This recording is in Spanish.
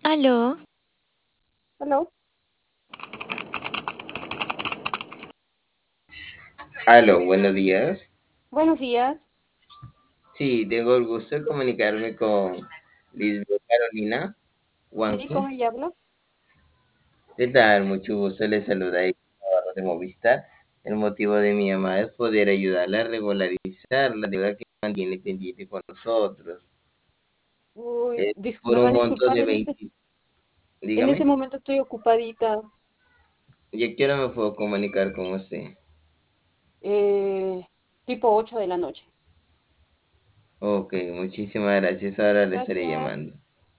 Aló, Hello, Aló, buenos días. buenos días. Sí, tengo el gusto de comunicarme con Lisbeth Carolina Sí, ¿cómo Huanqui. ella habla? ¿Qué tal? Mucho gusto, les saluda ahí Navarro de Movistar. El motivo de mi llamada es poder ayudarla a regularizar la deuda que mantiene pendiente con nosotros. Uy, Por me va un a monto disculpar, de 20. en este Dígame, momento estoy ocupadita. ¿y a qué hora me puedo comunicar con usted? eh, Tipo 8 de la noche. Ok, muchísimas gracias. Ahora le estaré Gracias. llamando.